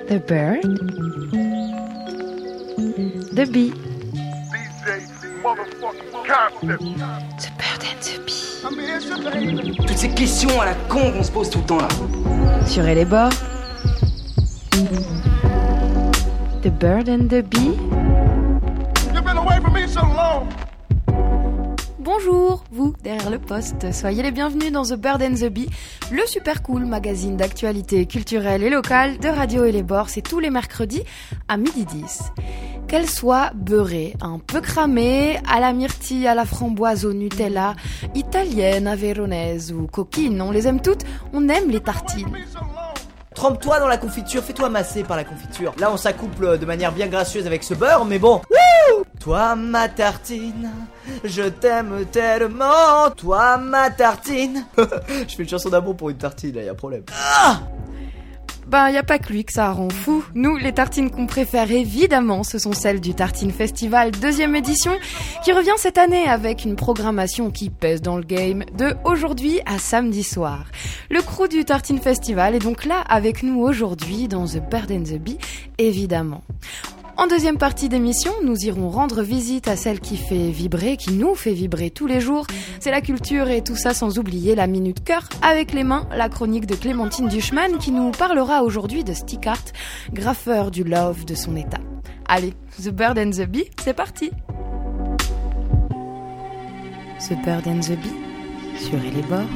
The bird, the bee, the bird and the bee. Toutes ces questions à la con qu'on se pose tout le temps là. Sur et les bords, the bird and the bee. You've been away from me so long. Bonjour, vous, derrière le poste, soyez les bienvenus dans The Bird and the Bee, le super cool magazine d'actualité culturelle et locale de Radio et les Bords, c'est tous les mercredis à 12h10. Qu'elle soit beurrée, un peu cramée, à la myrtille, à la framboise, au Nutella, italienne, avéronaise ou coquine, on les aime toutes, on aime les tartines. Trempe-toi dans la confiture, fais-toi masser par la confiture. Là, on s'accouple de manière bien gracieuse avec ce beurre, mais bon. Wouh! Toi, ma tartine, je t'aime tellement. Toi, ma tartine. Je fais une chanson d'amour pour une tartine, là, y'a un problème. Ah! Ben, y a pas que lui que ça rend fou. Nous, les tartines qu'on préfère, évidemment, ce sont celles du Tartine Festival 2e édition, qui revient cette année avec une programmation qui pèse dans le game de aujourd'hui à samedi soir. Le crew du Tartine Festival est donc là avec nous aujourd'hui dans The Bird and the Bee, évidemment. En deuxième partie d'émission, nous irons rendre visite à celle qui fait vibrer, qui nous fait vibrer tous les jours. C'est la culture et tout ça sans oublier la Minute Cœur avec les mains, la chronique de Clémentine Duchman qui nous parlera aujourd'hui de Stick Art, graffeur du love de son état. Allez, The Bird and the Bee, c'est parti. The Bird and the Bee, sur et les bords.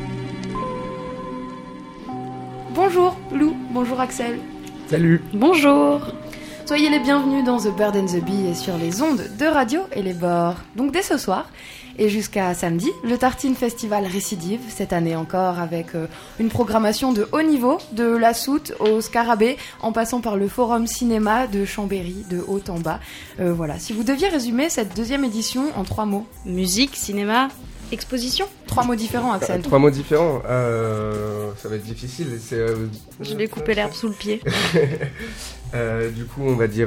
Bonjour Lou, bonjour Axel. Salut. Bonjour. Soyez les bienvenus dans The Bird and the Bee et sur les ondes de Radio et les Bords. Donc dès ce soir et jusqu'à samedi, le Tartine Festival récidive, cette année encore avec une programmation de haut niveau, de la Soute au Scarabée, en passant par le Forum Cinéma de Chambéry, de haut en bas. Voilà, si vous deviez résumer cette 2e édition en 3 mots. Musique, cinéma, exposition. 3 mots différents, Axel. 3 mots différents, ça va être difficile. Je vais couper l'herbe sous le pied. Du coup, on va dire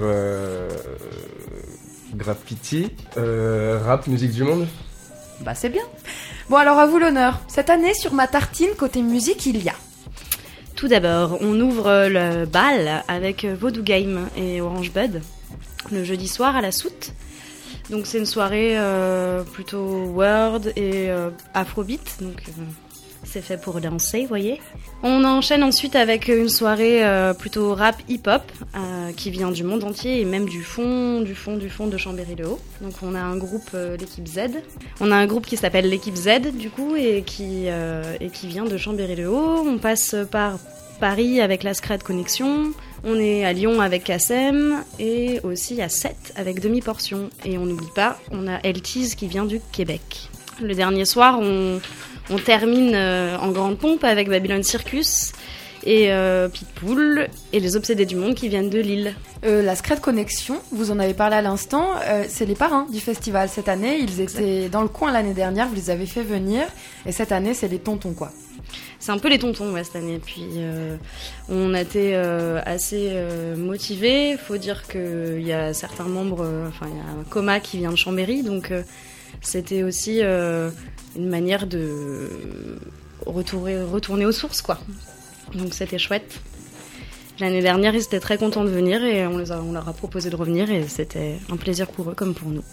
graffiti, rap, musique du monde. Bah c'est bien. Bon alors à vous l'honneur. Cette année sur ma tartine côté musique il y a. Tout d'abord, on ouvre le bal avec Voodoo Game et Orange Bud le jeudi soir à la Soute. Donc c'est une soirée plutôt world et afrobeat, donc c'est fait pour danser, vous voyez. On enchaîne ensuite avec une soirée plutôt rap hip-hop qui vient du monde entier et même du fond de Chambéry-le-Haut. Donc on a un groupe, l'équipe Z. On a un groupe qui s'appelle l'équipe Z du coup et qui vient de Chambéry-le-Haut. On passe par Paris avec la Scred Connexion. On est à Lyon avec Kassem et aussi à Sète avec Demi-Portion. Et on n'oublie pas, on a Eltiz qui vient du Québec. Le dernier soir, on termine en grande pompe avec Babylon Circus et Pitbull et les Obsédés du Monde qui viennent de Lille. La Scred Connexion, vous en avez parlé à l'instant, c'est les parrains du festival cette année. Ils étaient dans le coin l'année dernière, vous les avez fait venir. Et cette année, c'est les tontons quoi. C'est un peu les tontons cette année. Puis on a été assez motivés. Faut dire qu'il y a certains membres, il y a un Coma qui vient de Chambéry, donc c'était aussi une manière de retourner aux sources, quoi. Donc c'était chouette. L'année dernière, ils étaient très contents de venir et on leur a proposé de revenir et c'était un plaisir pour eux comme pour nous.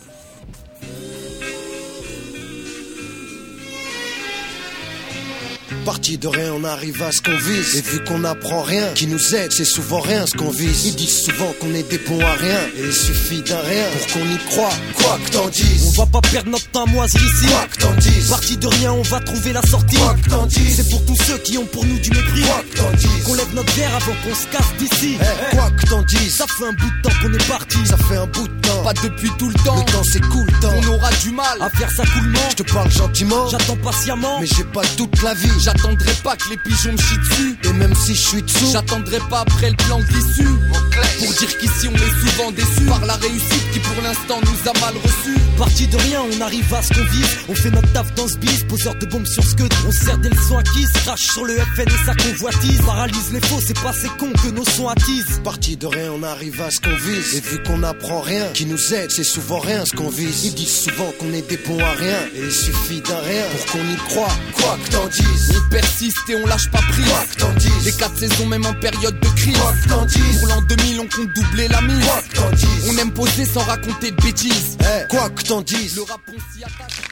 Parti de rien, on arrive à ce qu'on vise. Et vu qu'on n'apprend rien, qui nous aide, c'est souvent rien ce qu'on vise. Ils disent souvent qu'on est des bons à rien. Et il suffit d'un rien pour qu'on y croit. Quoi que t'en dises, on va pas perdre notre temps à moisir ici. Quoi que t'en dises, parti de rien, on va trouver la sortie. Quoi que t'en dises, c'est pour tous ceux qui ont pour nous du mépris. Quoi que t'en dises, qu'on lève notre verre avant qu'on se casse d'ici. Quoi que t'en dises, ça fait un bout de temps qu'on est parti. Ça fait un bout de temps, pas depuis tout le temps. Le temps c'est cool, temps. On aura du mal à faire ça coolement. Je te parle gentiment, j'attends patiemment. Mais j'ai pas toute la vie. J'attendrai pas que les pigeons me chient dessus. Et même si je suis dessous, j'attendrai pas après le plan de l'issue. Pour dire qu'ici on est souvent déçus par la réussite qui pour l'instant nous a mal reçus. Parti de rien, on arrive à ce qu'on vise. On fait notre taf dans ce bis, poseur de bombes sur ce que on sert des leçons acquises. Crache sur le FN et sa convoitise. Paralyse les faux, c'est pas ces cons que nos sons attisent. Parti de rien, on arrive à ce qu'on vise. Et vu qu'on n'apprend rien, qui nous aide, c'est souvent rien ce qu'on vise. Ils disent souvent qu'on est des bons à rien. Et il suffit d'un rien pour qu'on y croit. Quoi que t'en dises, on persiste et on lâche pas prise. Quoi que t'en dises, Les 4 saisons même en période de crise. Quoi que t'en dises. Pour l'an 2000 on compte doubler la mise. Quoi que t'en dises. On aime poser sans raconter de bêtises. Hey, quoi que t'en dises. Le rap on s'y attaque.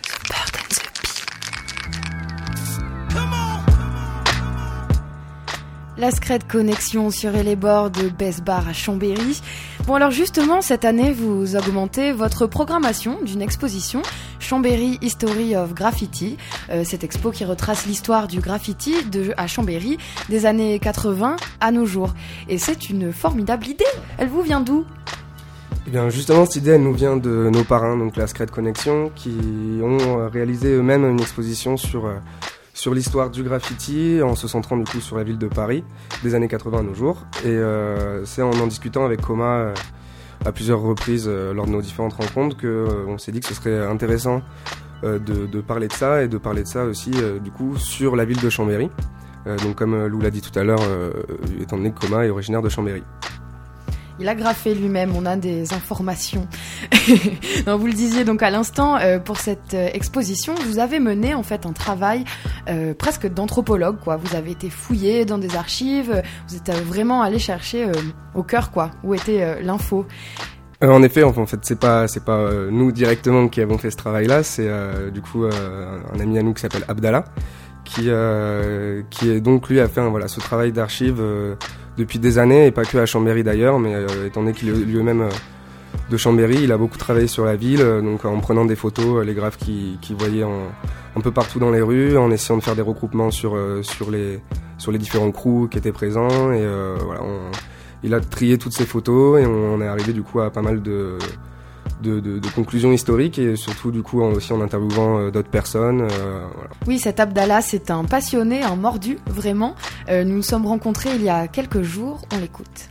La Secret Connexion sur les bords de Best Bar à Chambéry. Bon alors justement, cette année, vous augmentez votre programmation d'une exposition Chambéry History of Graffiti. Cette expo qui retrace l'histoire du graffiti à Chambéry des années 80 à nos jours. Et c'est une formidable idée. Elle vous vient d'où ? Eh bien justement, cette idée, elle nous vient de nos parrains, donc la Secret Connexion, qui ont réalisé eux-mêmes une exposition sur l'histoire du graffiti, en se centrant du coup sur la ville de Paris, des années 80 à nos jours. Et c'est en discutant avec Coma à plusieurs reprises lors de nos différentes rencontres qu'on s'est dit que ce serait intéressant de parler de ça, et de parler de ça aussi du coup sur la ville de Chambéry. Donc comme Lou l'a dit tout à l'heure, étant donné que Coma est originaire de Chambéry. Il a graffé lui-même, on a des informations. Non, vous le disiez donc à l'instant, pour cette exposition, vous avez mené en fait un travail presque d'anthropologue, quoi. Vous avez été fouillé dans des archives, vous êtes vraiment allé chercher au cœur, quoi, où était l'info. En effet, en fait, c'est pas nous directement qui avons fait ce travail-là, c'est du coup un ami à nous qui s'appelle Abdallah, qui est donc lui a fait ce travail d'archives depuis des années, et pas que à Chambéry d'ailleurs, mais étant donné qu'il est lui-même de Chambéry, il a beaucoup travaillé sur la ville, donc en prenant des photos, les graphes qu'il voyait un peu partout dans les rues, en essayant de faire des recoupements sur les différents crews qui étaient présents, et il a trié toutes ces photos, et on est arrivé du coup à pas mal de conclusions historiques, et surtout du coup aussi en interviewant d'autres personnes. Voilà. Oui, cet Abdallah, c'est un passionné, un mordu, vraiment. Nous nous sommes rencontrés il y a quelques jours, on l'écoute.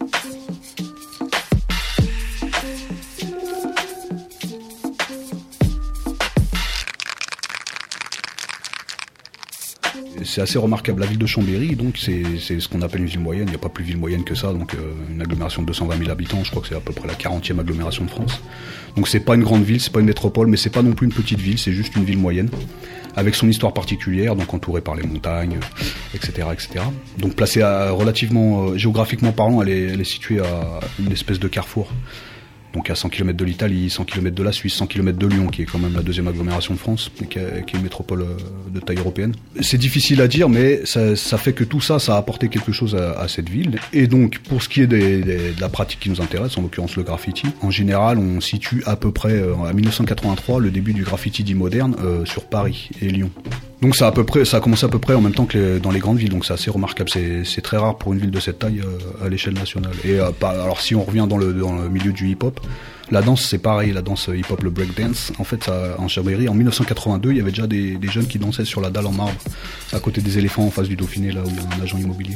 C'est assez remarquable, la ville de Chambéry, donc c'est ce qu'on appelle une ville moyenne, il n'y a pas plus ville moyenne que ça, donc une agglomération de 220 000 habitants, je crois que c'est à peu près la 40e agglomération de France. Donc c'est pas une grande ville, c'est pas une métropole, mais c'est pas non plus une petite ville, c'est juste une ville moyenne, avec son histoire particulière, donc entourée par les montagnes, etc. etc. Donc placée relativement, géographiquement parlant, elle est située à une espèce de carrefour. Donc à 100 km de l'Italie, 100 km de la Suisse, 100 km de Lyon, qui est quand même la deuxième agglomération de France, qui est une métropole de taille européenne. C'est difficile à dire, mais ça fait que tout ça, ça a apporté quelque chose à cette ville. Et donc, pour ce qui est de la pratique qui nous intéresse, en l'occurrence le graffiti, en général, on situe à peu près, à 1983, le début du graffiti dit moderne sur Paris et Lyon. Donc ça a commencé à peu près en même temps que dans les grandes villes, donc c'est assez remarquable. C'est très rare pour une ville de cette taille à l'échelle nationale. Et alors si on revient dans le milieu du hip-hop, la danse c'est pareil, la danse hip-hop, le breakdance. En fait, en Chambéry, en 1982, il y avait déjà des jeunes qui dansaient sur la dalle en marbre, à côté des éléphants en face du Dauphiné, là où il y a un agent immobilier.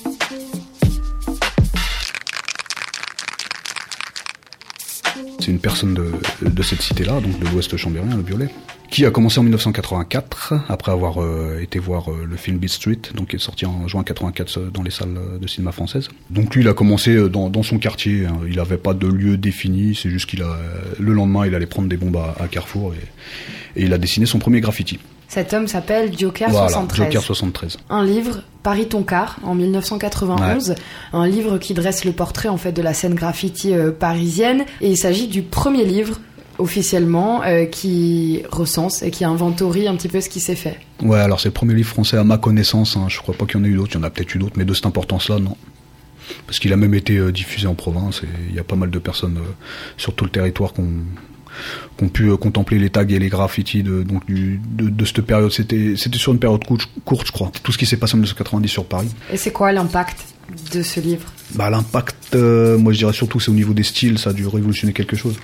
C'est une personne de cette cité-là, donc de l'ouest chambérien, le Violet, qui a commencé en 1984, après avoir été voir le film Beat Street, donc qui est sorti en juin 1984 dans les salles de cinéma françaises. Donc lui, il a commencé dans son quartier, hein. Il n'avait pas de lieu défini, c'est juste le lendemain, il allait prendre des bombes à Carrefour, et il a dessiné son premier graffiti. Cet homme s'appelle Joker 73. Joker 73. Un livre, Paris ton quart, en 1991. Ouais. Un livre qui dresse le portrait en fait de la scène graffiti parisienne. Et il s'agit du premier livre officiellement qui recense et qui inventorie un petit peu ce qui s'est fait. Ouais, alors c'est le premier livre français à ma connaissance. Je crois pas qu'il y en ait eu d'autres. Il y en a peut-être eu d'autres, mais de cette importance-là, non. Parce qu'il a même été diffusé en province. Et il y a pas mal de personnes sur tout le territoire qu'on pu contempler les tags et les graffitis de cette période. C'était sur une période courte, je crois. Tout ce qui s'est passé en 1990 sur Paris. Et c'est quoi l'impact de ce livre ? L'impact, moi je dirais surtout c'est au niveau des styles, ça a dû révolutionner quelque chose.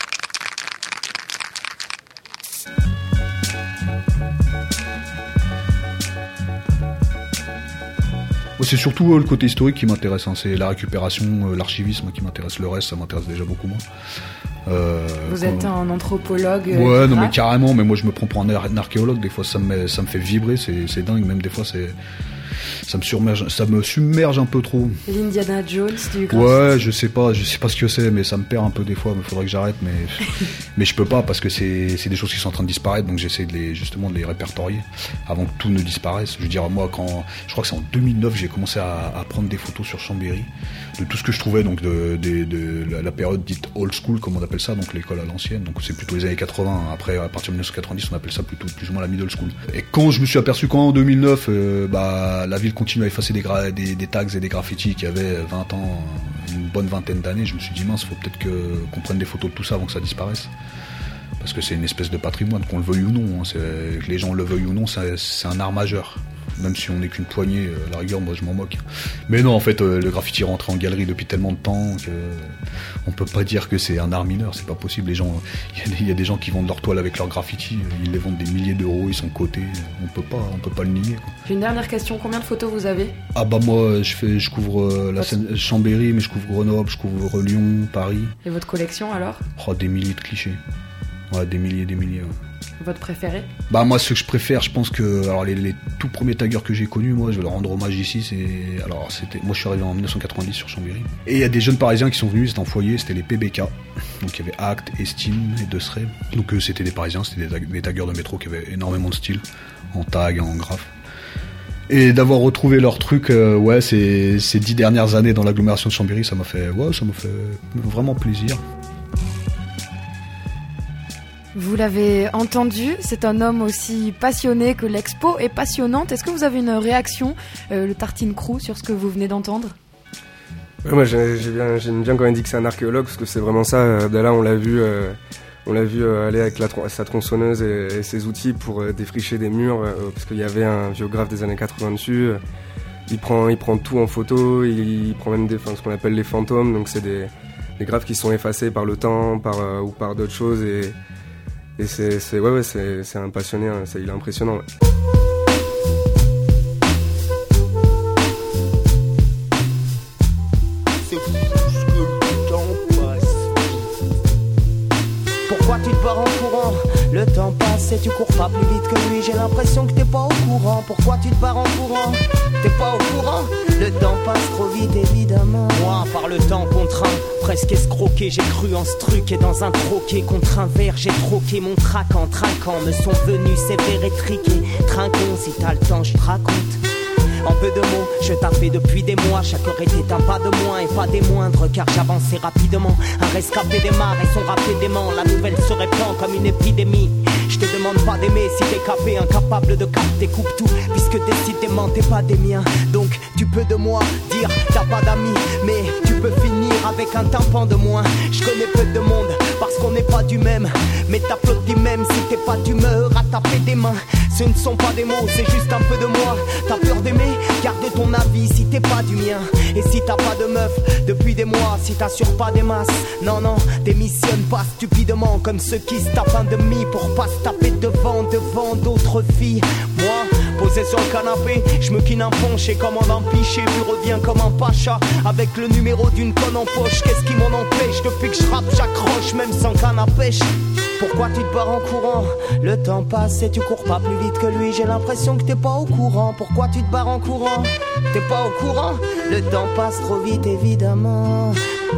C'est surtout le côté historique qui m'intéresse, hein. C'est la récupération, l'archivisme qui m'intéresse. Le reste, ça m'intéresse déjà beaucoup moins. Vous êtes un anthropologue Ouais, non mais carrément, mais moi je me prends pour un archéologue, des fois ça me fait vibrer, c'est dingue, même des fois ça me submerge un peu trop. L'Indiana Jones du graphisme. Ouais, je sais pas ce que c'est, mais ça me perd un peu des fois. Il faudrait que j'arrête, mais je peux pas parce que c'est des choses qui sont en train de disparaître, donc j'essaie de les répertorier avant que tout ne disparaisse. Je veux dire, moi, je crois que c'est en 2009, j'ai commencé à prendre des photos sur Chambéry de tout ce que je trouvais, donc de la période dite old school, comme on appelle ça, donc l'école à l'ancienne. Donc c'est plutôt les années 80. Après, à partir de 1990, on appelle ça plutôt plus ou moins la middle school. Et quand je me suis aperçu qu'en 2009, la ville continue à effacer des tags et des graffitis qui avaient 20 ans, une bonne vingtaine d'années, je me suis dit mince, faut peut-être qu'on prenne des photos de tout ça avant que ça disparaisse. Parce que c'est une espèce de patrimoine, qu'on le veuille ou non, hein. Que les gens le veuillent ou non, c'est un art majeur. Même si on n'est qu'une poignée, à la rigueur, moi je m'en moque. Mais non, en fait, le graffiti est rentré en galerie depuis tellement de temps qu'on peut pas dire que c'est un art mineur, c'est pas possible. Les gens, il y a des gens qui vendent leur toile avec leur graffiti, ils les vendent des milliers d'euros, ils sont cotés, on peut pas le nier, quoi. J'ai une dernière question, combien de photos vous avez ? Ah bah moi, je couvre la Seine, Chambéry, mais je couvre Grenoble, je couvre Lyon, Paris. Et votre collection alors ? Oh, des milliers de clichés. Ouais, des milliers, ouais. Votre préféré ? Bah moi, ce que je préfère, je pense que alors les tout premiers taggers que j'ai connus, moi je vais leur rendre hommage ici, moi je suis arrivé en 1990 sur Chambéry et il y a des jeunes parisiens qui sont venus, c'était en foyer, c'était les PBK, donc il y avait Act, Estime et Desray, donc c'était des parisiens, c'était des taggers de métro qui avaient énormément de style en tag, en graphe. Et d'avoir retrouvé leur truc, ces 10 dernières années dans l'agglomération de Chambéry, ça m'a fait vraiment plaisir. Vous l'avez entendu, c'est un homme aussi passionné que l'expo est passionnante. Est-ce que vous avez une réaction, le Tartine Crew, sur ce que vous venez d'entendre ? Ouais, moi j'aime bien quand il dit que c'est un archéologue, parce que c'est vraiment ça. Abdallah, on l'a vu aller avec sa tronçonneuse et ses outils pour défricher des murs, parce qu'il y avait un géographe des années 80 dessus. Il prend tout en photo, il prend même ce qu'on appelle les fantômes, donc c'est des graphes qui sont effacés par le temps, ou par d'autres choses, et c'est un passionné, hein, il est impressionnant. Ouais. Pourquoi tu te barres en courant ? Le temps passe et tu cours pas plus vite que lui. J'ai l'impression que t'es pas au courant. Pourquoi tu te barres en courant ? T'es pas au courant ? Le temps passe trop vite évidemment. Moi par le temps contraint, presque escroqué, j'ai cru en ce truc. Et dans un troquet contre un verre, j'ai troqué mon trac en trinquant. Me sont venus sévères et triqués. Trinquons, si t'as le temps je te raconte. En peu de mots, je tapais depuis des mois. Chaque heure était un pas de moins et pas des moindres, car j'avançais rapidement. Un rescapé démarre et son rap est dément. La nouvelle se répand comme une épidémie. Je te demande pas d'aimer si t'es capé, incapable de capter, coupe tout, puisque décidément t'es pas des miens. Donc tu peux de moi dire t'as pas d'amis, mais tu peux finir avec un tympan de moins. Je connais peu de monde parce qu'on n'est pas du même, mais t'applaudis même si t'es pas d'humeur à taper des mains. Ce ne sont pas des mots, c'est juste un peu de moi. T'as peur d'aimer, garde ton avis si t'es pas du mien. Et si t'as pas de meuf depuis des mois, si t'assures pas des masses, non, démissionne pas stupidement comme ceux qui se tapent un demi pour pas se taper devant d'autres filles. Moi, posé sur le canapé, je me quine un ponche et commande un pichet, puis reviens comme un pacha avec le numéro d'une conne en poche. Qu'est-ce qui m'en empêche? Depuis que je rappe, j'accroche même sans canne à pêche. Pourquoi tu te barres en courant? Le temps passe et tu cours pas plus vite que lui. J'ai l'impression que t'es pas au courant. Pourquoi tu te barres en courant? T'es pas au courant? Le temps passe trop vite évidemment.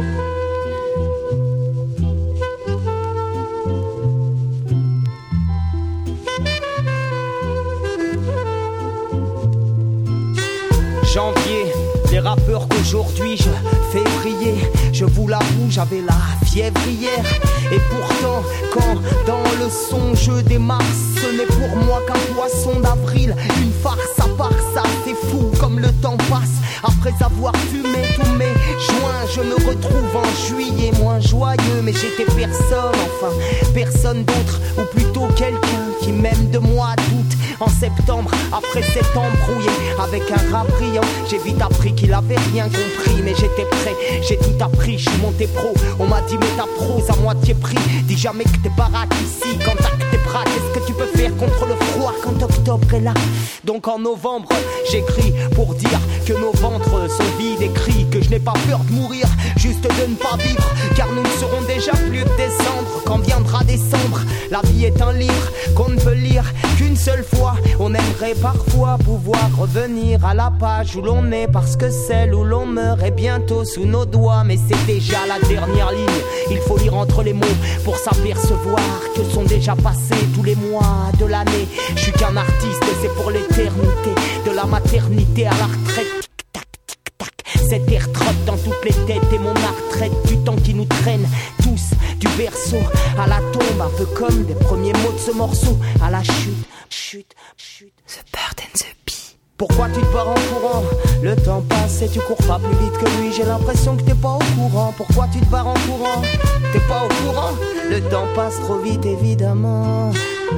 Janvier, les rappeurs qu'aujourd'hui je fais briller. Je vous l'avoue, j'avais la fièvre hier. Et pourtant, quand dans le son je démarre, ce n'est pour moi qu'un poisson d'avril. Une farce à part ça, c'est fou comme le temps passe. Après avoir fumé tous mes joints, je me retrouve en juillet moins joyeux. Mais j'étais personne, enfin personne d'autre, ou plutôt quelqu'un qui même de moi doute. En septembre, après s'être embrouillé avec un rap brillant, j'ai vite appris qu'il avait rien compris. Mais j'étais prêt, j'ai tout appris, je suis monté pro. On m'a dit mais ta prose à moitié prix. Dis jamais que t'es baraque ici, quand t'as que tes bras. Qu'est-ce que tu peux faire contre le froid quand octobre est là? Donc en novembre, j'écris pour dire que nos ventres sont vides. Écrit que je n'ai pas peur de mourir, juste de ne pas vivre, car nous ne serons déjà plus de décembre quand viendra décembre. La vie est un livre qu'on ne peut lire qu'une seule fois. On aimerait parfois pouvoir revenir à la page où l'on est, parce que celle où l'on meurt est bientôt sous nos doigts. Mais c'est déjà la dernière ligne, il faut lire entre les mots pour s'apercevoir que sont déjà passés tous les mois de l'année. Je suis qu'un artiste et c'est pour l'éternité, de la maternité à la retraite. Cet air trotte dans toutes les têtes et mon art traite du temps qui nous traîne tous du berceau à la tombe, un peu comme des premiers mots de ce morceau à la chute, chute, chute. The Bird and the Bee. Pourquoi tu te barres en courant? Le temps passe et tu cours pas plus vite que lui. J'ai l'impression que t'es pas au courant. Pourquoi tu te barres en courant? T'es pas au courant? Le temps passe trop vite évidemment.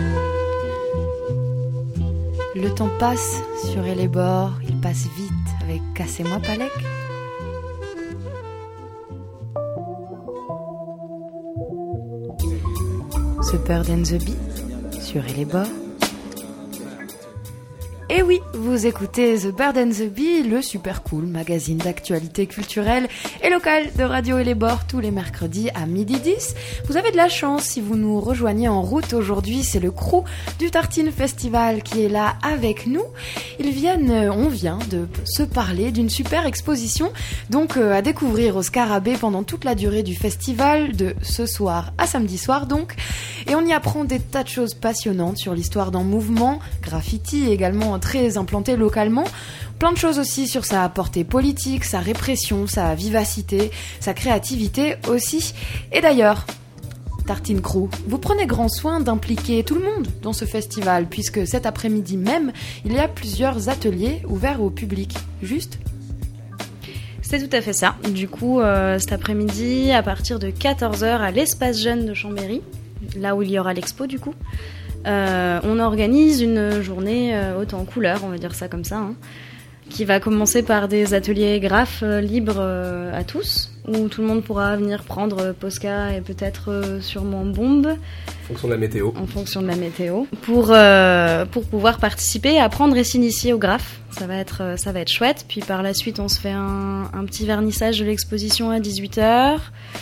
Le temps passe sur les bords, il passe vite avec Cassez-moi Palek. The Bird and the Bee sur les bords. Et oui, vous écoutez The Bird and the Bee, le super cool magazine d'actualité culturelle et locale de Radio et les Bords tous les mercredis à 12h10. Vous avez de la chance si vous nous rejoignez en route aujourd'hui, c'est le crew du Tartine Festival qui est là avec nous. On vient de se parler d'une super exposition, donc à découvrir au Scarabée pendant toute la durée du festival, de ce soir à samedi soir donc. Et on y apprend des tas de choses passionnantes sur l'histoire d'un mouvement, graffiti également très implanté localement. Plein de choses aussi sur sa portée politique, sa répression, sa vivacité, sa créativité aussi. Et d'ailleurs, Tartine Crew, vous prenez grand soin d'impliquer tout le monde dans ce festival, puisque cet après-midi même, il y a plusieurs ateliers ouverts au public. Juste ? C'est tout à fait ça. Du coup, cet après-midi, à partir de 14h à l'Espace Jeune de Chambéry, là où il y aura l'expo du coup, on organise une journée haute en couleurs, on va dire ça comme ça, hein, qui va commencer par des ateliers graphes libres à tous, où tout le monde pourra venir prendre Posca et peut-être sûrement Bombe. En fonction de la météo. En fonction de la météo. Pour pouvoir participer, apprendre et s'initier au graphe. Ça va être chouette. Puis par la suite, on se fait un petit vernissage de l'exposition à 18h.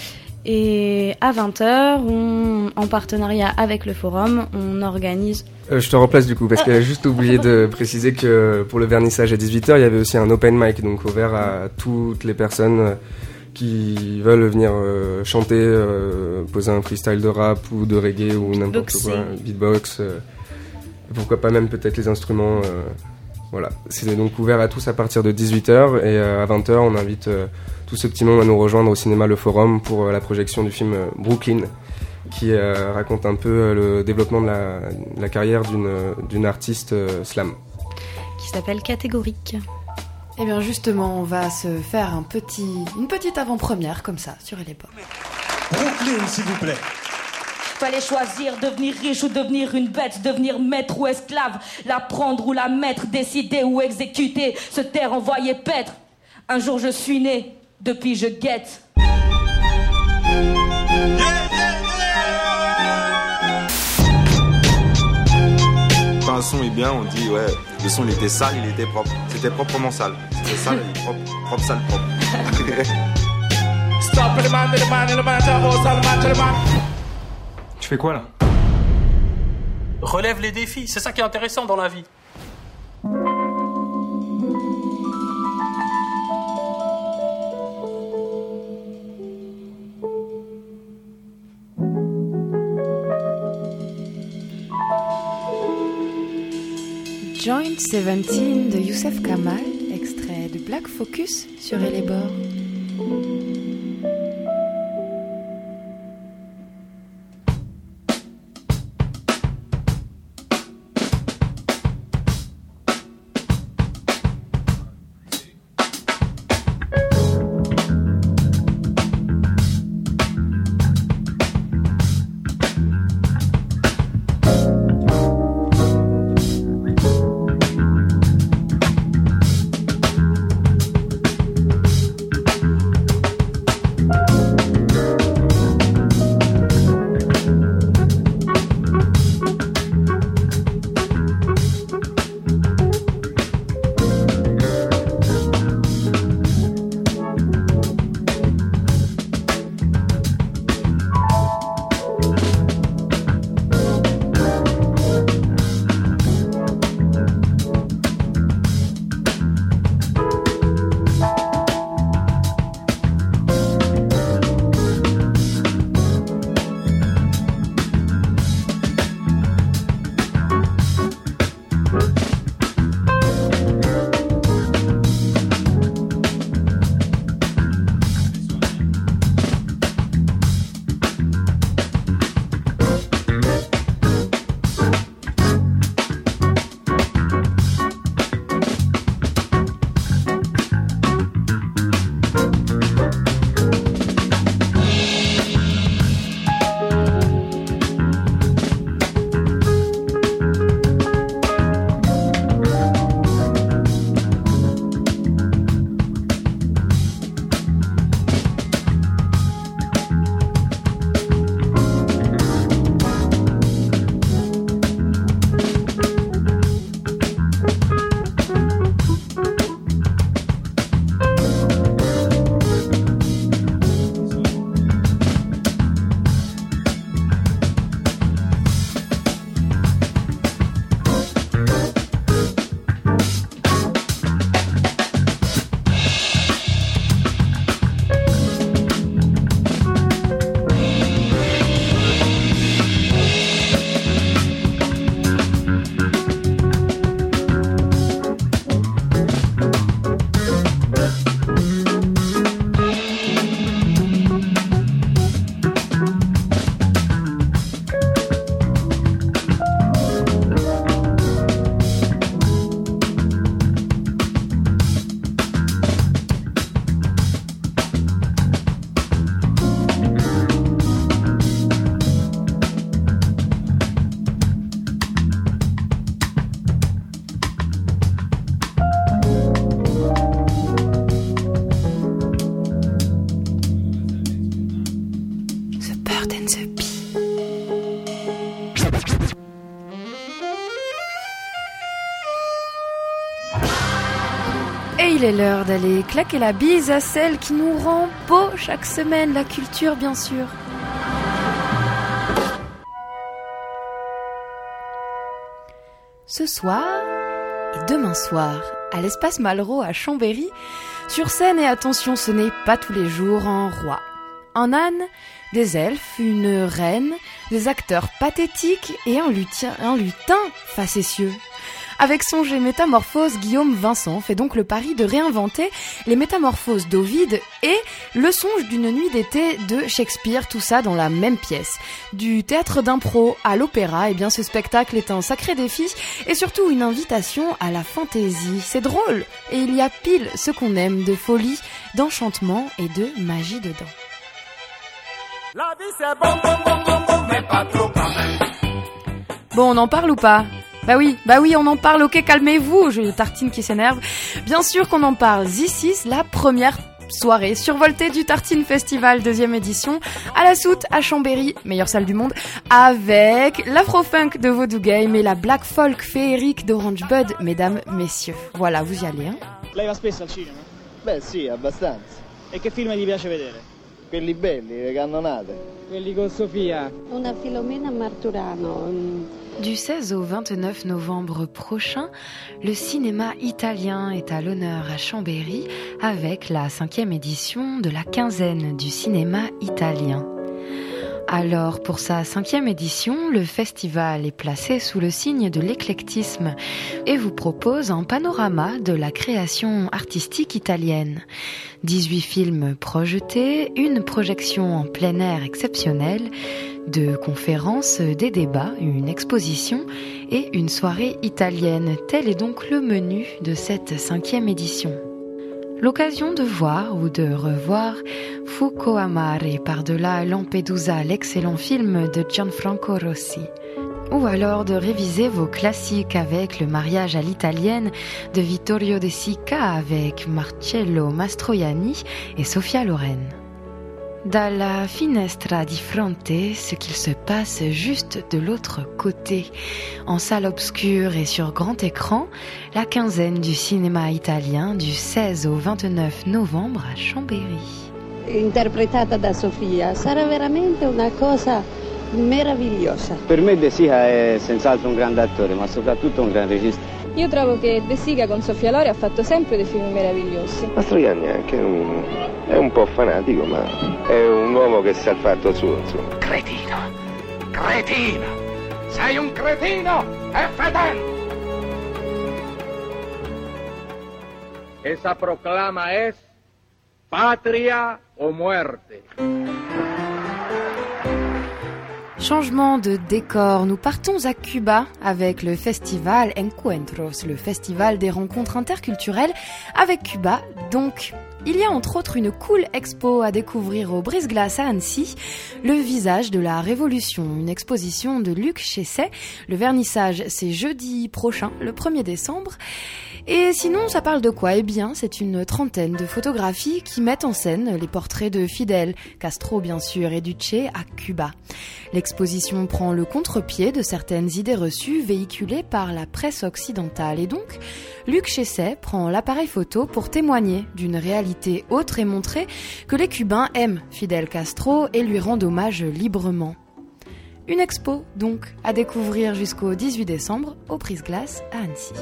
Et à 20h, en partenariat avec le forum, on organise... Je te remplace du coup, parce qu'elle a juste oublié de préciser que pour le vernissage à 18h, il y avait aussi un open mic, donc ouvert à toutes les personnes qui veulent venir chanter, poser un freestyle de rap ou de reggae ou n'importe quoi, beatbox, pourquoi pas même peut-être les instruments. Voilà, c'est donc ouvert à tous à partir de 18h et à 20h, on invite... tout ce petit monde à nous rejoindre au cinéma Le Forum pour la projection du film Brooklyn, qui raconte un peu le développement de la carrière d'une artiste slam. Qui s'appelle Catégorique. Et bien justement, on va se faire une petite avant-première comme ça, sur les bords. Brooklyn, s'il vous plaît. Fallait choisir, devenir riche ou devenir une bête, devenir maître ou esclave, la prendre ou la mettre, décider ou exécuter, se taire, envoyer paître. Un jour je suis né. Depuis je guette. Quand un son est bien, on dit ouais, le son il était sale, il était propre. C'était proprement sale. C'était sale, propre, sale, propre. Tu fais quoi là? Relève les défis, c'est ça qui est intéressant dans la vie. Joint 17 de Youssef Kamal, extrait de Black Focus sur les bords. est l'heure d'aller claquer la bise à celle qui nous rend beau chaque semaine, la culture bien sûr. Ce soir et demain soir, à l'espace Malraux à Chambéry, sur scène, et attention, ce n'est pas tous les jours, un roi, un âne, des elfes, une reine, des acteurs pathétiques et un lutin facétieux. Avec son jeu Métamorphose, Guillaume Vincent fait donc le pari de réinventer les métamorphoses d'Ovide et le songe d'une nuit d'été de Shakespeare, tout ça dans la même pièce. Du théâtre d'impro à l'opéra, et bien ce spectacle est un sacré défi et surtout une invitation à la fantaisie. C'est drôle et il y a pile ce qu'on aime de folie, d'enchantement et de magie dedans. La vie c'est bon, mais pas trop quand même. Bon, on en parle ou pas ? Bah oui, on en parle, ok, calmez-vous, j'ai Tartine qui s'énerve. Bien sûr qu'on en parle, This is la première soirée survoltée du Tartine Festival 2e édition, à la Soute, à Chambéry, meilleure salle du monde, avec l'afro-funk de Voodoo Game et la black folk féerique d'Orange Bud, mesdames, messieurs. Voilà, vous y allez, hein. Lei va spesso al cinema? Beh sì, abbastanza. E che film gli piace vedere? Quelli belli, le cannonate. Quelli con Sofia. Una Filomena Marturano. Du 16 au 29 novembre prochain, le cinéma italien est à l'honneur à Chambéry avec la 5e édition de la quinzaine du cinéma italien. Alors, pour sa 5e édition, le festival est placé sous le signe de l'éclectisme et vous propose un panorama de la création artistique italienne. 18 films projetés, une projection en plein air exceptionnelle, 2 conférences, des débats, une exposition et une soirée italienne. Tel est donc le menu de cette 5e édition. L'occasion de voir ou de revoir Fuoco a Mare par-delà Lampedusa, l'excellent film de Gianfranco Rossi. Ou alors de réviser vos classiques avec Le mariage à l'italienne de Vittorio De Sica avec Marcello Mastroianni et Sofia Loren. Dalla finestra di fronte, ce qu'il se passe juste de l'autre côté. En salle obscure et sur grand écran, la quinzaine du cinéma italien du 16 au 29 novembre à Chambéry. Interpretata da Sofia, sarà veramente una cosa meravigliosa. Per me De Sica è senz'altro un grande attore, ma soprattutto un gran regista. Io trovo che De Sica con Sofia Loren ha fatto sempre dei film meravigliosi. Mastroianni è un po' fanatico, ma è un uomo che sa il fatto suo, insomma. Cretino! Sei un cretino e fedele! Esa proclama es patria o muerte. Changement de décor, nous partons à Cuba avec le festival Encuentros, le festival des rencontres interculturelles avec Cuba. Donc, il y a entre autres une cool expo à découvrir au Brise-Glace à Annecy, Le visage de la révolution, une exposition de Luc Chesset. Le vernissage, c'est jeudi prochain, le 1er décembre. Et sinon, ça parle de quoi ? Eh bien, c'est une trentaine de photographies qui mettent en scène les portraits de Fidel Castro, bien sûr, et Duce à Cuba. L'exposition prend le contre-pied de certaines idées reçues véhiculées par la presse occidentale. Et donc, Luc Chesset prend l'appareil photo pour témoigner d'une réalité autre et montrer que les Cubains aiment Fidel Castro et lui rendent hommage librement. Une expo, donc, à découvrir jusqu'au 18 décembre au Brise-Glace à Annecy.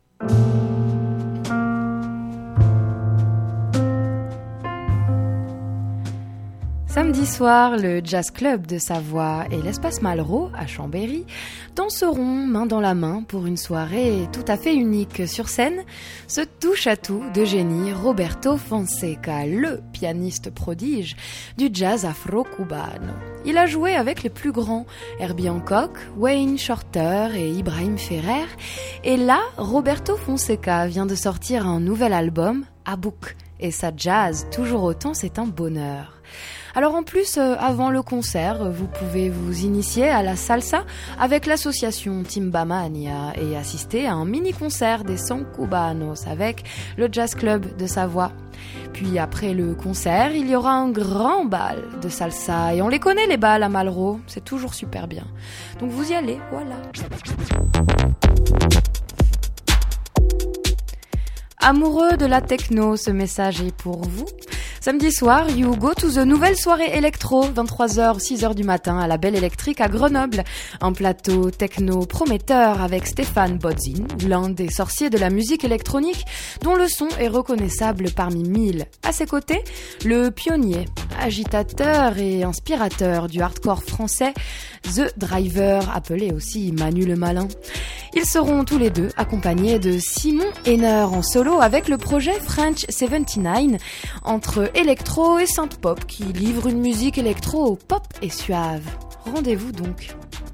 Samedi soir, le Jazz Club de Savoie et l'Espace Malraux à Chambéry danseront main dans la main pour une soirée tout à fait unique. Sur scène, ce touche-à-tout de génie Roberto Fonseca, le pianiste prodige du jazz afro-cubano. Il a joué avec les plus grands, Herbie Hancock, Wayne Shorter et Ibrahim Ferrer. Et là, Roberto Fonseca vient de sortir un nouvel album, Abouk. Et sa jazz, toujours autant, c'est un bonheur. Alors en plus, avant le concert, vous pouvez vous initier à la salsa avec l'association Timbamania et assister à un mini-concert des Son Cubanos avec le Jazz Club de Savoie. Puis après le concert, il y aura un grand bal de salsa. Et on les connaît les bals à Malraux, c'est toujours super bien. Donc vous y allez, voilà. Amoureux de la techno, ce message est pour vous. Samedi soir, you go to the nouvelle soirée électro, 23h, 6h du matin à la Belle Électrique à Grenoble. Un plateau techno prometteur avec Stéphane Bodzin, l'un des sorciers de la musique électronique dont le son est reconnaissable parmi 1000. À ses côtés, le pionnier, agitateur et inspirateur du hardcore français, The Driver, appelé aussi Manu le Malin. Ils seront tous les deux accompagnés de Simon Henner en solo avec le projet French 79, entre électro et synth-pop qui livre une musique électro pop et suave. Rendez-vous donc.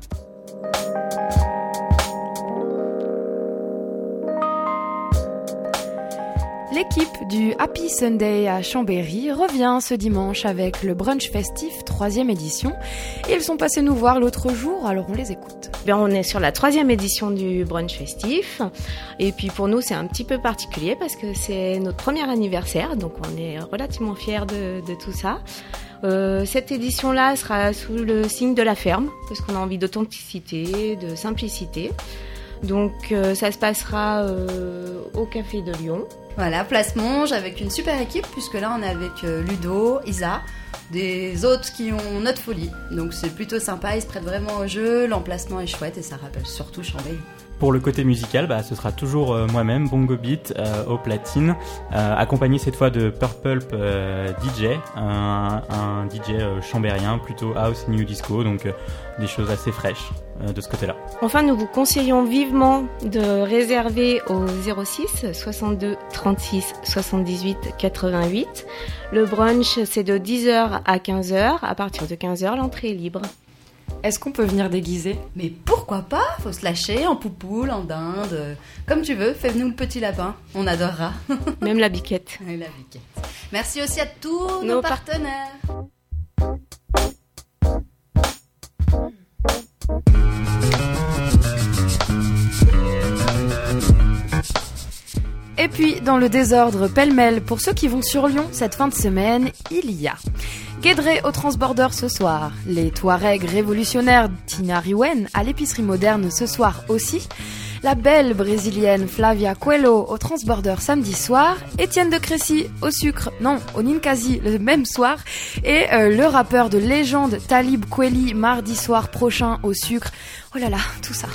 L'équipe du Happy Sunday à Chambéry revient ce dimanche avec le brunch festif 3e édition. Ils sont passés nous voir l'autre jour, alors on les écoute. On est sur la 3e édition du brunch festif. Et puis pour nous, c'est un petit peu particulier parce que c'est notre premier anniversaire, donc on est relativement fiers de tout ça. Cette édition-là sera sous le signe de la ferme, parce qu'on a envie d'authenticité, de simplicité. Donc ça se passera au Café de Lyon. Voilà, Place Monge avec une super équipe, puisque là on est avec Ludo, Isa, des autres qui ont notre folie. Donc c'est plutôt sympa, ils se prêtent vraiment au jeu, l'emplacement est chouette et ça rappelle surtout Chambéry. Pour le côté musical, ce sera toujours moi-même, Bongo Beat, au platine, accompagné cette fois de Purple DJ, un DJ chambérien, plutôt house new disco, donc des choses assez fraîches de ce côté-là. Enfin, nous vous conseillons vivement de réserver au 06 62 36 78 88. Le brunch, c'est de 10h à 15h. À partir de 15h, l'entrée est libre. Est-ce qu'on peut venir déguiser ? Mais pourquoi pas ? Faut se lâcher en poupoule, en dinde, comme tu veux. Fais-nous le petit lapin, on adorera. Même la biquette. Et la biquette. Merci aussi à tous nos partenaires. Et puis, dans le désordre pêle-mêle, pour ceux qui vont sur Lyon cette fin de semaine, il y a Guédré au Transborder ce soir, les Touaregs révolutionnaires Tina Riwen à l'épicerie moderne ce soir aussi, la belle brésilienne Flavia Coelho au Transborder samedi soir, Étienne de Crécy au Ninkasi le même soir, et le rappeur de légende Talib Kweli mardi soir prochain au Sucre. Oh là là, tout ça.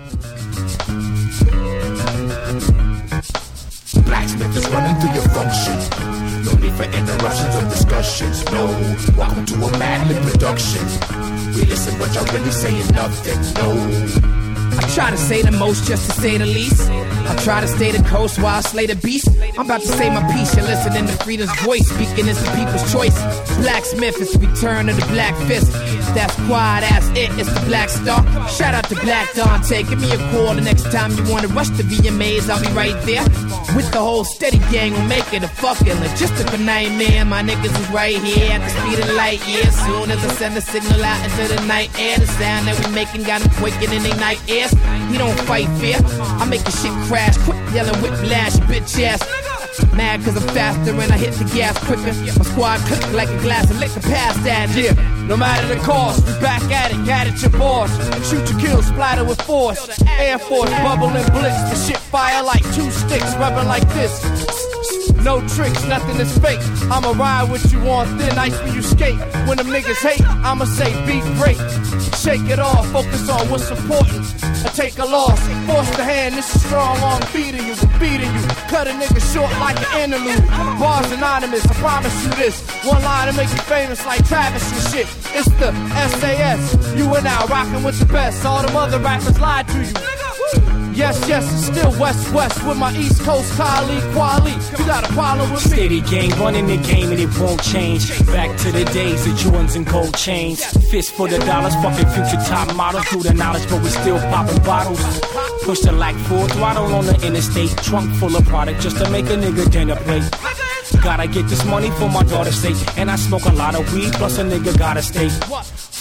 Blacksmith is running through your functions. No need for interruptions or discussions. No, welcome to a Madlib production. We listen, but y'all really saying nothing. No. I try to say the most just to say the least. I try to stay the coast while I slay the beast. I'm about to say my piece, you're listening to Frida's voice. Speaking is the people's choice. Blacksmith is the return of the Black Fist. That's quiet, that's it, it's the Black Star. Shout out to Black Dante, give me a call the next time you wanna rush the VMAs, I'll be right there. With the whole steady gang, we'll make it a fucking logistical nightmare. My niggas is right here at the speed of light, yeah. Soon as I send the signal out into the night air, the sound that we making got them quaking in they night airs. He don't fight fair, I make your shit crash, quick yelling whiplash, bitch ass. Mad cause I'm faster and I hit the gas quicker. My squad cook like a glass of liquor past that. Yeah, no matter the cost, we back at it your boss. Shoot to kill, splatter with force. Air Force, bubble and blitz. The shit fire like two sticks, rubbing like this. No tricks, nothing is fake. I'ma ride with you on thin ice when you skate. When them niggas hate, I'ma say be great. Shake it off, focus on what's important. I take a loss, force the hand, this is strong arm beating you, beating you. Cut a nigga short like an interlude. Bars anonymous, I promise you this. One line to make you famous like Travis and shit. It's the SAS, you and I rocking with the best. All them other rappers lied to you. Yes, it's still West with my East Coast colleague, Quali. You got a problem with me? Steady gang, running the game and it won't change. Back to the days of Jordans and gold chains. Fist for the dollars, fucking future top models. Through the knowledge, but we still popping bottles. Push the like full throttle on the interstate. Trunk full of product just to make a nigga dinner plate. Gotta get this money for my daughter's sake. And I smoke a lot of weed, plus a nigga gotta stay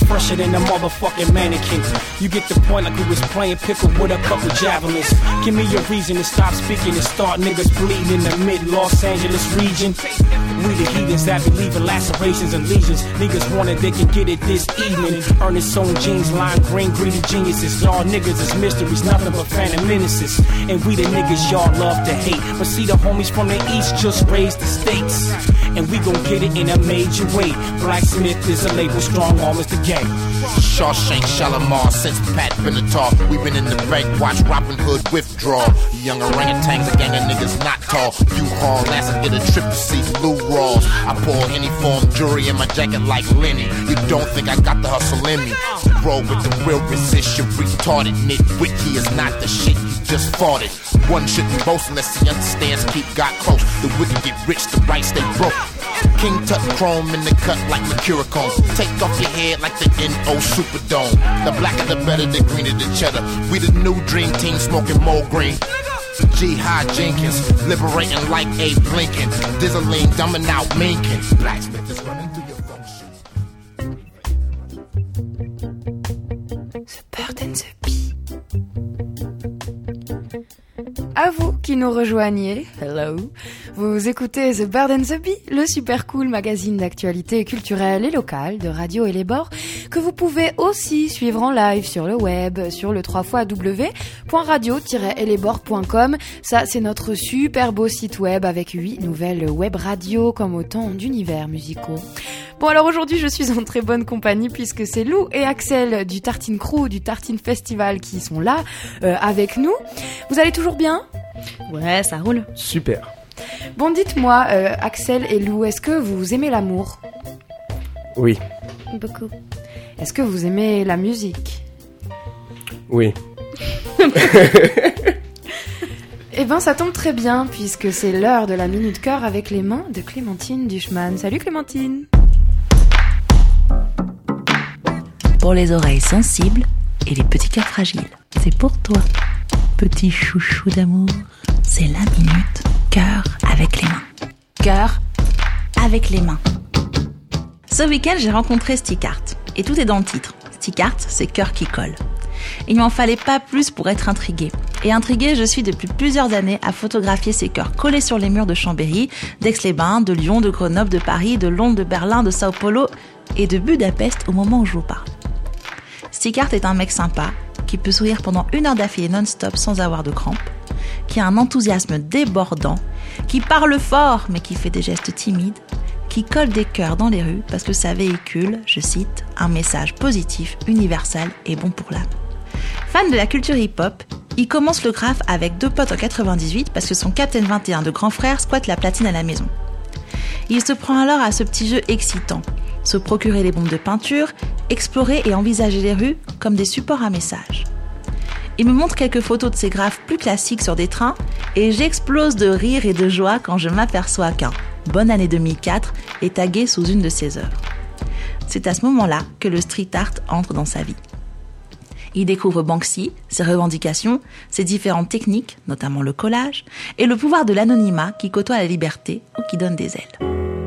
fresher than a motherfucking mannequin. You get the point, like we was playing pickle with a couple javelins. Give me a reason to stop speaking and start niggas bleeding in the mid-Los Angeles region. We the heathens that be leaving lacerations and lesions. Niggas want it, they can get it this evening. Earn his own jeans, lime green, greedy geniuses. Y'all niggas is mysteries, nothing but phantom menaces. And we the niggas y'all love to hate. But see the homies from the east just raised the stakes. And we gon' get it in a major way. Blacksmith is a label, strong arm is the game. Shawshank, Shalimar, since Pat Benatar. We been in the bank, watch Robin Hood withdraw. Young orangutans, a gang of niggas not tall. U-Haul, last I get a trip to see Lou Rawls. I pour Henny form jury in my jacket like Lenny. You don't think I got the hustle in me? Roll with the real resist, you retarded. Nitwit, he is not the shit, you just fought it. One shouldn't boast unless he understands, keep God close. The wicked get rich, the right stay broke. King Tut chrome in the cut like Mercuricone. Take off your head like the N.O. Superdome. The blacker the better, the greener the cheddar. We the new dream team smoking more green. G. High Jenkins, liberating like Abe Lincoln. Dizzeline dumbing out Minkin. Blacksmith is running through your function. The Bird and the Bee. À vous qui nous rejoignez, hello. Vous écoutez The Bird and the Bee, le super cool magazine d'actualité culturelle et locale de Radio et les Bords, que vous pouvez aussi suivre en live sur le web, sur le www.radio-elesbords.com. Ça, c'est notre super beau site web avec 8 nouvelles web radios comme autant d'univers musicaux. Bon, alors aujourd'hui, je suis en très bonne compagnie puisque c'est Lou et Axel du Tartine Crew, du Tartine Festival qui sont là avec nous. Vous allez toujours bien ? Ouais, ça roule. Super. Bon, dites-moi, Axel et Lou, est-ce que vous aimez l'amour ? Oui. Beaucoup. Est-ce que vous aimez la musique ? Oui. Eh ben, ça tombe très bien puisque c'est l'heure de la Minute Cœur avec les mains de Clémentine Duchman. Salut Clémentine. Pour les oreilles sensibles et les petits cœurs fragiles, c'est pour toi, petit chouchou d'amour. C'est la Minute Cœur avec les mains. Cœur avec les mains. Ce week-end, j'ai rencontré Stick Art. Et tout est dans le titre. Stick Art, c'est cœur qui colle. Il m'en fallait pas plus pour être intriguée. Et intriguée, je suis depuis plusieurs années à photographier ces cœurs collés sur les murs de Chambéry, d'Aix-les-Bains, de Lyon, de Grenoble, de Paris, de Londres, de Berlin, de Sao Paulo et de Budapest au moment où je vous parle. Stick Art est un mec sympa, qui peut sourire pendant 1 heure d'affilée non-stop sans avoir de crampes, qui a un enthousiasme débordant, qui parle fort mais qui fait des gestes timides, qui colle des cœurs dans les rues parce que ça véhicule, je cite, un message positif, universel et bon pour l'âme. Fan de la culture hip-hop, il commence le graphe avec 2 potes en 98 parce que son Captain 21 de grand frère squatte la platine à la maison. Il se prend alors à ce petit jeu excitant, se procurer les bombes de peinture, explorer et envisager les rues comme des supports à messages. Il me montre quelques photos de ses graphes plus classiques sur des trains et j'explose de rire et de joie quand je m'aperçois qu'un « Bonne année 2004 » est tagué sous une de ses œuvres. C'est à ce moment-là que le street art entre dans sa vie. Il découvre Banksy, ses revendications, ses différentes techniques, notamment le collage, et le pouvoir de l'anonymat qui côtoie la liberté ou qui donne des ailes.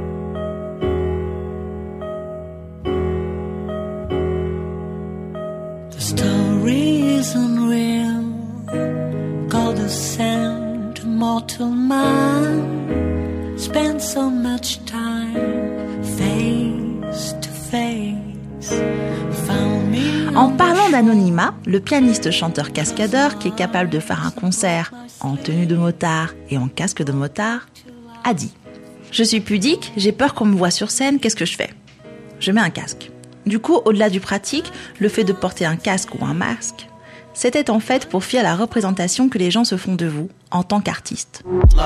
The story is unreal, called a sand mortal man, spent so much time face to face. En parlant d'anonymat, le pianiste chanteur cascadeur qui est capable de faire un concert en tenue de motard et en casque de motard a dit « Je suis pudique, j'ai peur qu'on me voie sur scène, qu'est-ce que je fais ? Je mets un casque. » Du coup, au-delà du pratique, le fait de porter un casque ou un masque, c'était en fait pour fier à la représentation que les gens se font de vous en tant qu'artiste.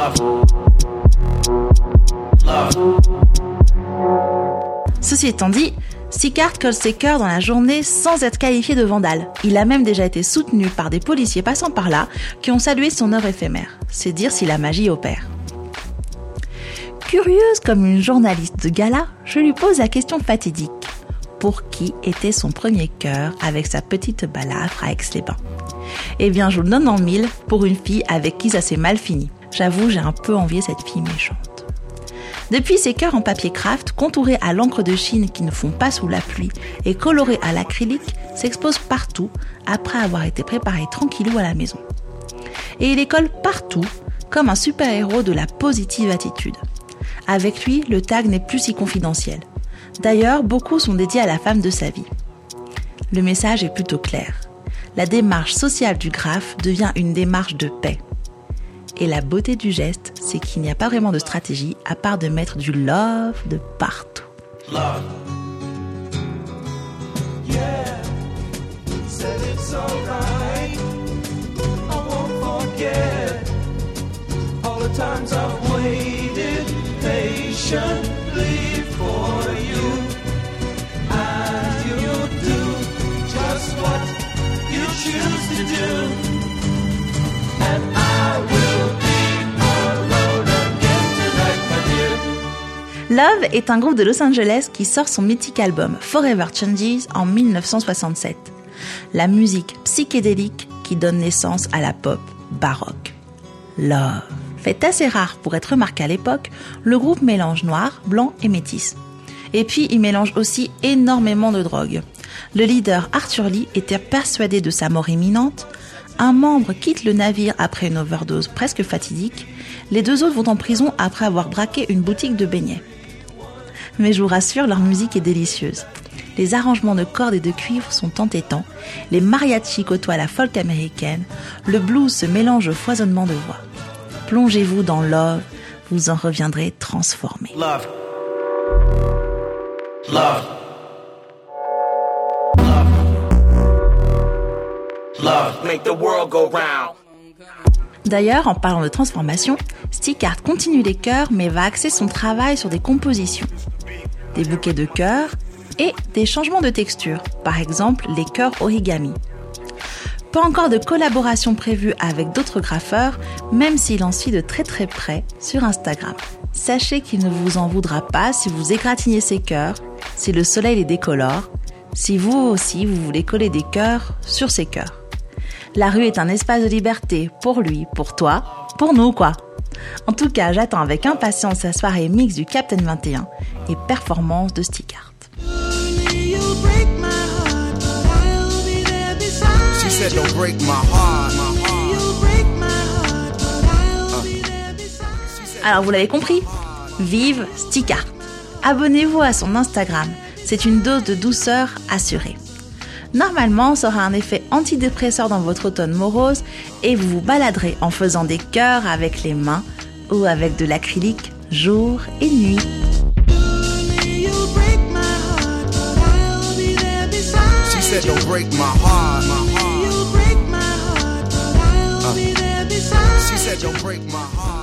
Ceci étant dit, Stick Art colle ses cœurs dans la journée sans être qualifié de vandale. Il a même déjà été soutenu par des policiers passant par là qui ont salué son œuvre éphémère. C'est dire si la magie opère. Curieuse comme une journaliste de gala, je lui pose la question fatidique. Pour qui était son premier cœur avec sa petite balafre à Aix-les-Bains ? Eh bien, je vous le donne en 1000 pour une fille avec qui ça s'est mal fini. J'avoue, j'ai un peu envié cette fille méchante. Depuis, ces cœurs en papier craft, contourés à l'encre de Chine qui ne fond pas sous la pluie et colorés à l'acrylique, s'exposent partout après avoir été préparés tranquillou à la maison. Et il les colle partout, comme un super-héros de la positive attitude. Avec lui, le tag n'est plus si confidentiel. D'ailleurs, beaucoup sont dédiés à la femme de sa vie. Le message est plutôt clair. La démarche sociale du graphe devient une démarche de paix. Et la beauté du geste, c'est qu'il n'y a pas vraiment de stratégie à part de mettre du love de partout. Love. Yeah, said it's alright. I won't forget all the times I've waited patiently for you. And you'll do just what you choose to do. And I will be alone again tonight, my dear. Love est un groupe de Los Angeles qui sort son mythique album Forever Changes en 1967. La musique psychédélique qui donne naissance à la pop baroque. Love. Fait assez rare pour être remarqué à l'époque, le groupe mélange noir, blanc et métis. Et puis il mélange aussi énormément de drogue. Le leader Arthur Lee était persuadé de sa mort imminente. Un membre quitte le navire après une overdose presque fatidique. Les deux autres vont en prison après avoir braqué une boutique de beignets. Mais je vous rassure, leur musique est délicieuse. Les arrangements de cordes et de cuivre sont entêtants. Les mariachis côtoient la folk américaine. Le blues se mélange au foisonnement de voix. Plongez-vous dans Love, vous en reviendrez transformé. Love. Love. Love, make the world go round. D'ailleurs, en parlant de transformation, Stickhart continue les chœurs mais va axer son travail sur des compositions. Des bouquets de chœurs et des changements de texture, par exemple les chœurs origami. Pas encore de collaboration prévue avec d'autres graffeurs, même s'il en suit de très très près sur Instagram. Sachez qu'il ne vous en voudra pas si vous égratignez ces chœurs, si le soleil les décolore, si vous aussi vous voulez coller des chœurs sur ces chœurs. La rue est un espace de liberté pour lui, pour toi, pour nous quoi. En tout cas, j'attends avec impatience la soirée mix du Captain 21 et performance de Stickhart. She said, don't break my heart. Alors vous l'avez compris, vive Stickhart. Abonnez-vous à son Instagram, c'est une dose de douceur assurée. Normalement, ça aura un effet antidépresseur dans votre automne morose et vous vous baladerez en faisant des chœurs avec les mains ou avec de l'acrylique jour et nuit. She said, don't break my heart. She said, don't break my heart.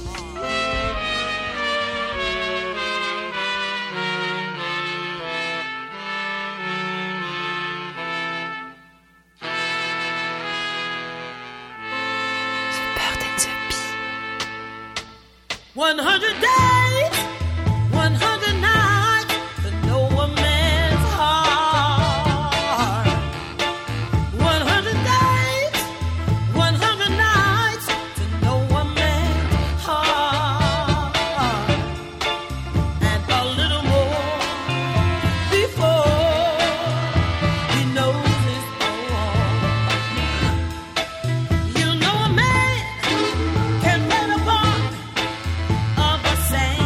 The Bee. 100 days, 100 nights to know a man's heart. 100 days, 100 nights to know a man's heart. And a little more before he knows his own. You know a man can play the part of a saint.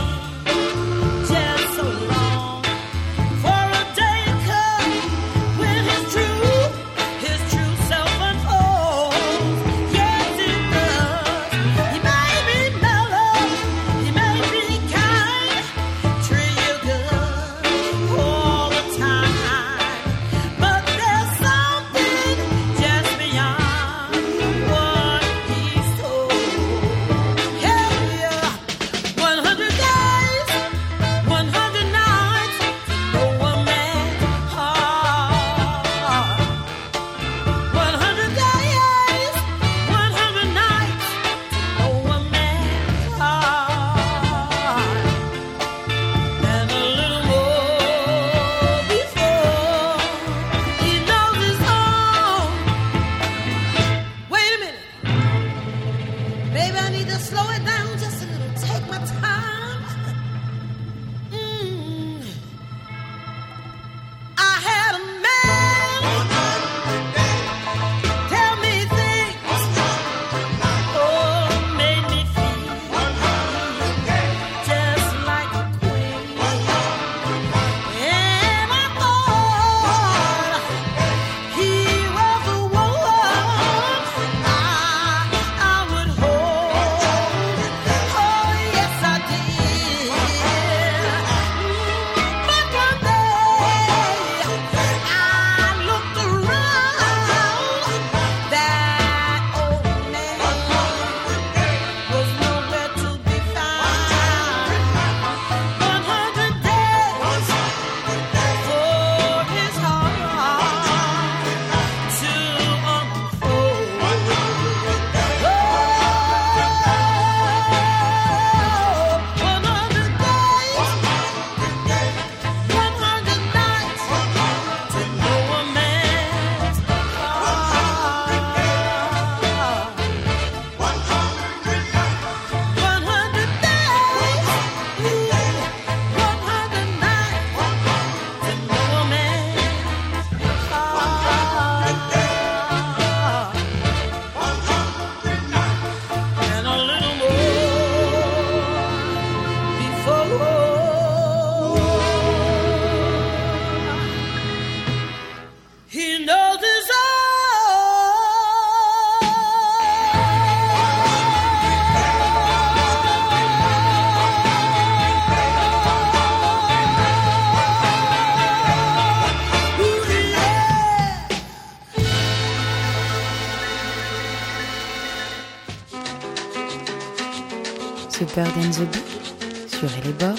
Bird and the Bee sur Elébor.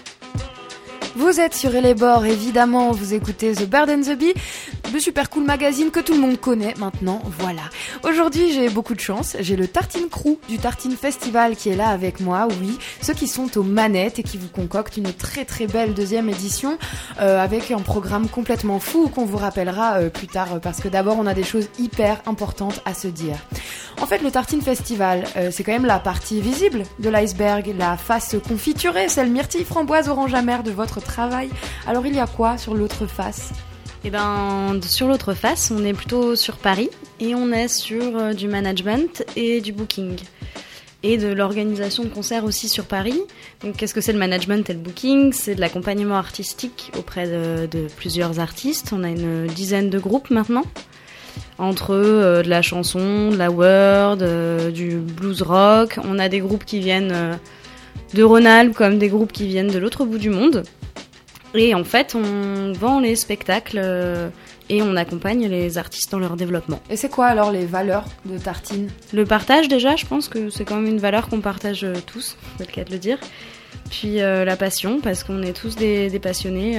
Vous êtes sur Elébor, évidemment, vous écoutez The Bird and the Bee, le super cool magazine que tout le monde connaît maintenant, voilà. Aujourd'hui, j'ai beaucoup de chance, j'ai le Tartine Crew du Tartine Festival qui est là avec moi, oui, ceux qui sont aux manettes et qui vous concoctent une très très belle deuxième édition avec un programme complètement fou qu'on vous rappellera plus tard parce que d'abord on a des choses hyper importantes à se dire. En fait, le Tartine Festival, c'est quand même la partie visible de l'iceberg, la face confiturée, celle myrtille, framboise, orange amère de votre travail. Alors il y a quoi sur l'autre face ? Eh ben, sur l'autre face, on est plutôt sur Paris et on est sur du management et du booking et de l'organisation de concerts aussi sur Paris. Donc, qu'est-ce que c'est le management et le booking ? C'est de l'accompagnement artistique auprès de plusieurs artistes. On a une dizaine de groupes maintenant, entre de la chanson, de la world, du blues rock. On a des groupes qui viennent de Rhône-Alpes comme des groupes qui viennent de l'autre bout du monde. Et en fait, on vend les spectacles et on accompagne les artistes dans leur développement. Et c'est quoi alors les valeurs de Tartine ? Le partage déjà, je pense que c'est quand même une valeur qu'on partage tous, c'est le cas de le dire. Puis la passion, parce qu'on est tous des passionnés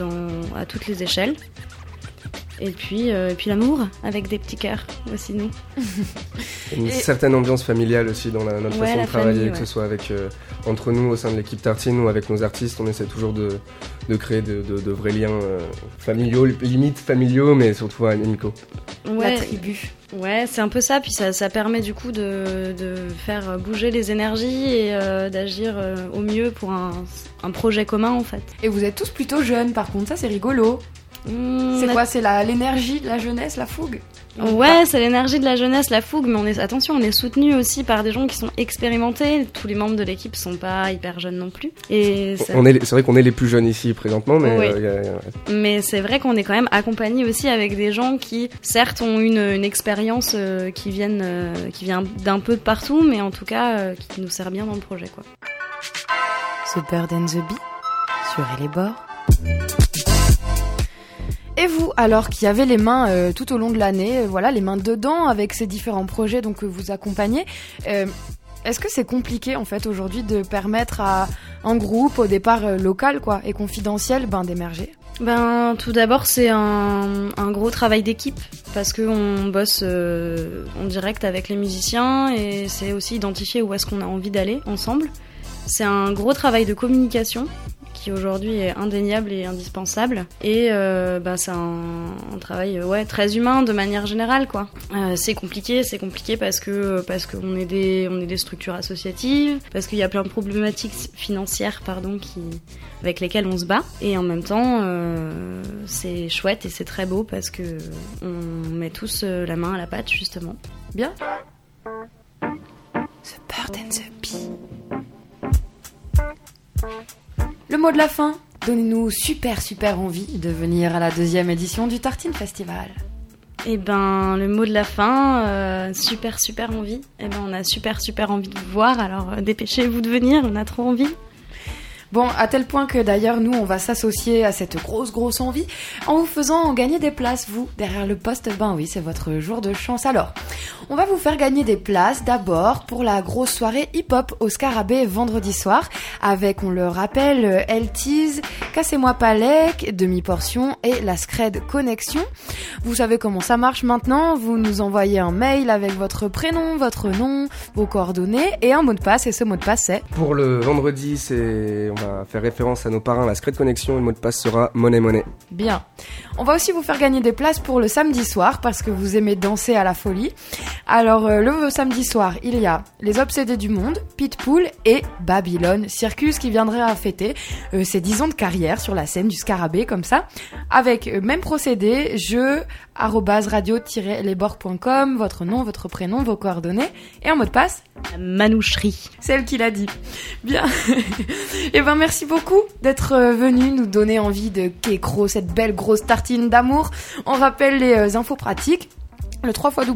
à toutes les échelles. Et puis l'amour, avec des petits cœurs aussi, nous. Une certaine ambiance familiale aussi dans notre façon de travailler, famille, que ce soit avec, entre nous au sein de l'équipe Tartine ou avec nos artistes. On essaie toujours de créer de vrais liens familiaux, limite familiaux, mais surtout amicaux. Ouais, la tribu. Ouais, c'est un peu ça, puis ça permet du coup de faire bouger les énergies et d'agir au mieux pour un projet commun en fait. Et vous êtes tous plutôt jeunes par contre, ça c'est rigolo. C'est quoi ? C'est l'énergie de la jeunesse, la fougue ? Ouais, c'est l'énergie de la jeunesse, la fougue, mais on est soutenu aussi par des gens qui sont expérimentés. Tous les membres de l'équipe sont pas hyper jeunes non plus. Et c'est vrai qu'on est les plus jeunes ici présentement, mais oui. Mais c'est vrai qu'on est quand même accompagné aussi avec des gens qui, certes, ont une expérience qui vient d'un peu de partout, mais en tout cas qui nous sert bien dans le projet, quoi. The Bird and the Bee sur Elébor. Et vous, alors qui avez les mains tout au long de l'année, voilà, les mains dedans avec ces différents projets donc que vous accompagnez, est-ce que c'est compliqué en fait aujourd'hui de permettre à un groupe au départ local quoi et confidentiel d'émerger ? Tout d'abord c'est un gros travail d'équipe parce que on bosse en direct avec les musiciens et c'est aussi identifier où est-ce qu'on a envie d'aller ensemble. C'est un gros travail de communication qui aujourd'hui est indéniable et indispensable et c'est un travail très humain de manière générale quoi. C'est compliqué parce qu'on est des structures associatives, parce qu'il y a plein de problématiques financières avec lesquelles on se bat et en même temps c'est chouette et c'est très beau parce que on met tous la main à la pâte justement. Bien. The Bird and the Bee. Le mot de la fin, donnez-nous super envie de venir à la deuxième édition du Tartine Festival. Le mot de la fin, super envie. On a super envie de vous voir, alors dépêchez-vous de venir, on a trop envie. Bon, à tel point que d'ailleurs, nous, on va s'associer à cette grosse envie en vous faisant gagner des places, vous, derrière le poste. Oui, c'est votre jour de chance. Alors, on va vous faire gagner des places d'abord pour la grosse soirée hip-hop au Scarabée vendredi soir avec, on le rappelle, Eltiz, Cassez-moi Palek, Demi-Portion et la Scred Connexion. Vous savez comment ça marche maintenant. Vous nous envoyez un mail avec votre prénom, votre nom, vos coordonnées et un mot de passe. Et ce mot de passe, c'est... Pour le vendredi, on va faire référence à nos parrains, la Scred Connexion, et le mot de passe sera monnaie. Bien. On va aussi vous faire gagner des places pour le samedi soir, parce que vous aimez danser à la folie. Alors, le samedi soir, il y a Les Obsédés du Monde, Pitbull et Babylone Circus qui viendrait à fêter ses 10 ans de carrière sur la scène du Scarabée, comme ça, avec même procédé, jeu, @radio-lesborg.com, votre nom, votre prénom, vos coordonnées, et un mot de passe. Manoucherie. C'est elle qui l'a dit. Bien. Et merci beaucoup d'être venu nous donner envie de kékro, cette belle grosse tartine d'amour. On rappelle les infos pratiques. Le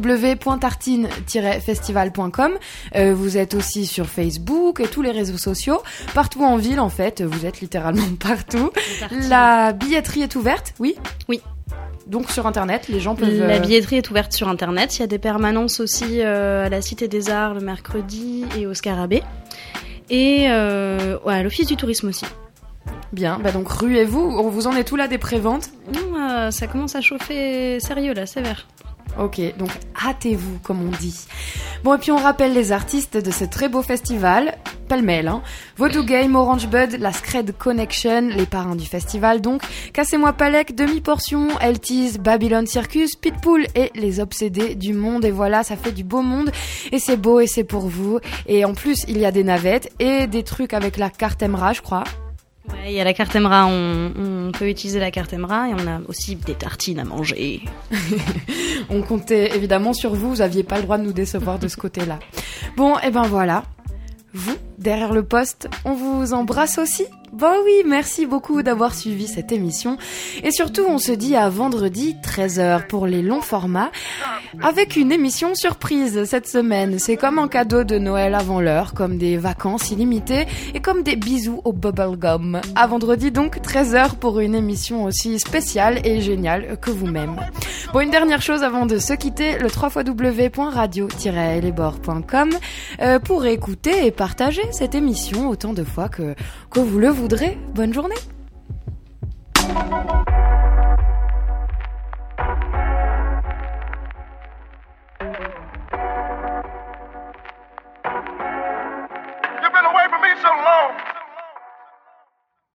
www.tartine-festival.com. Vous êtes aussi sur Facebook et tous les réseaux sociaux. Partout en ville, en fait. Vous êtes littéralement partout. La billetterie est ouverte, oui ? Oui. Donc sur Internet, les gens peuvent... La billetterie est ouverte sur Internet. Il y a des permanences aussi à la Cité des Arts le mercredi et au Scarabée. Et à l'Office du tourisme aussi. Bien, donc ruez-vous, vous en êtes où là des préventes? Non, ça commence à chauffer sérieux là, sévère. Ok, donc hâtez-vous, comme on dit. Bon, et puis on rappelle les artistes de ce très beau festival, pêle-mêle, Voodoo Game, Orange Bud, la Scred Connection, les parrains du festival donc, Cassez-moi Palek, Demi-Portion, Eltis, Babylon Circus, Pitbull et les Obsédés du monde. Et voilà, ça fait du beau monde, et c'est beau et c'est pour vous. Et en plus, il y a des navettes et des trucs avec la carte Emra, je crois. Ouais, il y a la carte Emra, on peut utiliser la carte Emra et on a aussi des tartines à manger. On comptait évidemment sur vous, vous aviez pas le droit de nous décevoir de ce côté-là. Bon, et ben voilà. Vous, derrière le poste, on vous embrasse aussi. Bah oui, merci beaucoup d'avoir suivi cette émission. Et surtout, on se dit à vendredi 13h pour les longs formats, avec une émission surprise cette semaine. C'est comme un cadeau de Noël avant l'heure, comme des vacances illimitées et comme des bisous au bubblegum. À vendredi donc, 13h pour une émission aussi spéciale et géniale que vous-même. Bon, une dernière chose avant de se quitter, le www.radio-lesbords.com pour écouter et partager cette émission autant de fois que vous le voudrez. Bonne journée.